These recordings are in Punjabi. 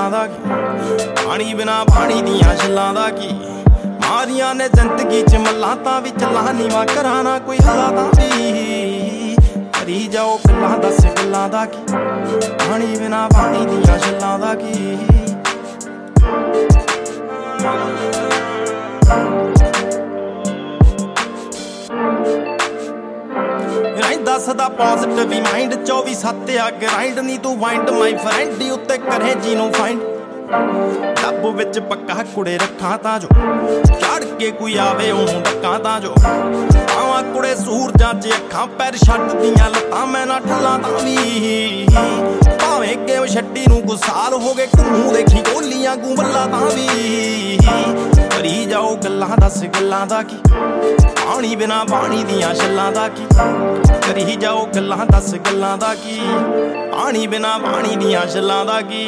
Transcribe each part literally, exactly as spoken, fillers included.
ਛੱਲਾਂ ਦਾ ਕੀ ਪਾਣੀ ਬਿਨਾ ਪਾਣੀ ਦੀਆਂ ਛੱਲਾਂ ਦਾ ਕੀ ਮਾਰੀਆਂ ਨੇ ਜ਼ਿੰਦਗੀ ਚ ਮੱਲਾਂ ਤਾਂ ਵੀ ਚੱਲਾਂ ਨੀਵਾਂ ਕਰਾਂ ਨਾ ਕੋਈ ਹੱਲਾ ਤਾਂ ਵੀ ਕਰੀ ਜਾਓ ਗੱਲਾਂ ਦੱਸ ਗੱਲਾਂ ਦਾ ਕੀ ਪਾਣੀ ਬਿਨਾ ਪਾਣੀ ਦੀਆਂ ਛੱਲਾਂ ਦਾ ਕੀ ਰਹਿੰਦਾ ਸਦਾ ਪੋਜ਼ਿਟਿਵ ਹੀ ਮਾਈਂਡ ਚੌਵੀ ਸੱਤ ਆ ਗ੍ਰਾਈਂਡ ਨੀ ਤੂੰ ਵਾਈਂਡ ਮਾਈ ਫਰੈਂਡ ਉੱਤੇ ਕਰੇ ਜੀ ਨੂੰ ਫਾਈਂਡ ਡੱਬ ਵਿੱਚ ਪੱਕਾ ਕੁੜੇ ਰੱਖਾਂ ਤਾਂ ਜੋ ਚੜ ਕੇ ਕੋਈ ਆਵੇ ਉਹਨੂੰ ਡੱਕਾਂ ਤਾਂ ਜੋ ਆਵਾਂ ਕੁੜੇ ਸੂਰਜਾਂ 'ਚ ਅੱਖਾਂ ਪੈਰ ਛੱਡਦੀਆਂ ਲੱਤਾਂ ਮੈਂ ਨਾ ਠੱਲਾਂ ਤਾਂ ਵੀ ਭਾਵੇਂ ਗੇਮ ਛੱਡੀ ਨੂੰ ਗੁਸਾਲ ਹੋ ਗਏ ਘੁੰਮੂ ਦੇਖੀ ਗੋਲੀਆਂ ਗੂੰਬਲਾਂ ਤਾਂ ਵੀ ਕਰੀ ਜਾਓ ਗੱਲਾਂ ਦੱਸ ਗੱਲਾਂ ਦਾ ਕੀ ਪਾਣੀ ਬਿਨਾ ਪਾਣੀ ਦੀਆਂ ਛੱਲਾਂ ਦਾ ਕੀ ਕਰੀ ਜਾਓ ਗੱਲਾਂ ਦੱਸ ਗੱਲਾਂ ਦਾ ਕੀ ਪਾਣੀ ਬਿਨਾ ਪਾਣੀ ਦੀਆਂ ਛੱਲਾਂ ਦਾ ਕੀ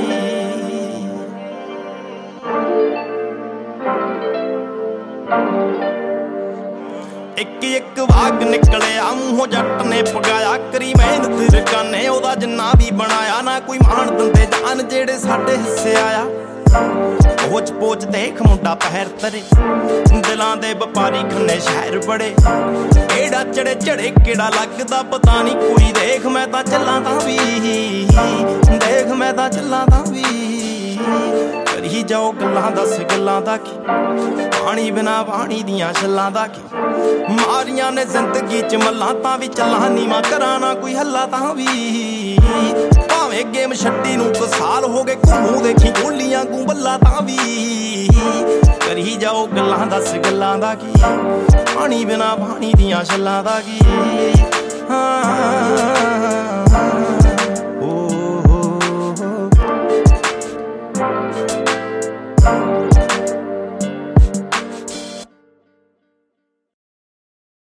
ਇੱਕ ਇੱਕ ਵਾਗ ਨਿਕਲਿਆ ਮੂੰਹੋਂ ਜੱਟ ਨੇ ਪਗਾਇਆ ਕਰੀ ਮਿਹਨਤ ਰਕਾਨੇ ਉਹਦਾ ਜਿੰਨਾ ਵੀ ਬਣਾਇਆ ਨਾ ਕੋਈ ਮਾਣ ਦਿੰਦੇ ਜਾਨ ਜਿਹੜੇ ਸਾਡੇ ਹਿੱਸੇ ਆਇਆ ਪੋਚ ਪੋਚ ਦੇਖ ਮੁੰਡਾ ਪਹਿਰ ਤਰੇ ਦਿਲਾਂ ਦੇ ਵਪਾਰੀ ਖੰਨੇ ਸ਼ਹਿਰ ਬੜੇ ਕਿਹੜਾ ਚੜੇ ਚੜੇ ਕਿਹੜਾ ਲੱਗਦਾ ਪਤਾ ਨਹੀਂ ਕੋਈ ਦੇਖ ਮੈਂ ਤਾਂ ਚੱਲਾਂ ਤਾਂ ਵੀ ਦੇਖ ਮੈਂ ਤਾਂ ਚੱਲਾਂ ਤਾਂ ਵੀ ਕਰੀ ਜਾਓ ਗੱਲਾਂ ਦੱਸ ਗੱਲਾਂ ਦਾ ਕੀ ਪਾਣੀ ਬਿਨਾ ਪਾਣੀ ਦੀਆਂ ਛੱਲਾਂ ਦਾ ਕੀ ਮਾਰੀਆਂ ਨੇ ਜ਼ਿੰਦਗੀ ਚ ਮੱਲਾਂ ਤਾਂ ਵੀ ਚੱਲਾਂ ਨੀਵਾਂ ਕਰਾਂ ਨਾ ਕੋਈ ਹੱਲਾ ਤਾਂ ਵੀ ਭਾਵੇਂ ਗੇਮ ਛੱਡੀ ਨੂੰ ਕੁ ਸਾਲ ਹੋ ਗਏ ਘੁੰਮੂ ਦੇਖੀ ਗੋਲੀਆਂ ਗੂੰਬਲਾਂ ਤਾਂ ਵੀ ਕਰੀ ਜਾਓ ਗੱਲਾਂ ਦੱਸ ਗੱਲਾਂ ਦਾ ਕੀ ਪਾਣੀ ਬਿਨਾ ਪਾਣੀ ਦੀਆਂ ਛੱਲਾਂ ਦਾ ਕੀ ਹਾਂ oh, oh, oh.